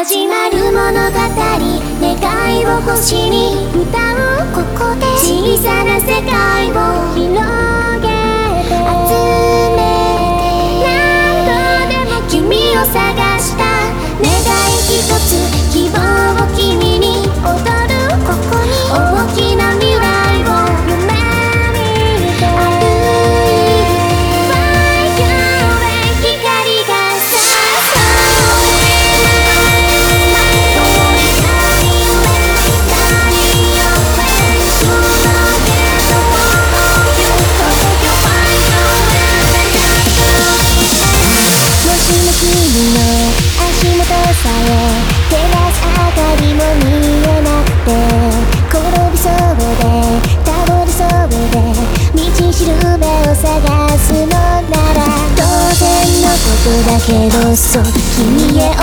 始まる物語、願いを星に歌うここで、小さな世界を広げて集めて、何度でも君を探した。願い一つ、希望を君に踊るここに、大きな未来を夢見て歩いて Fly your way 光がさ足元さえ照らす明かりも見えなくて、転びそうで倒れそうで道しるべを探すのなら当然のことだけど、そう君へ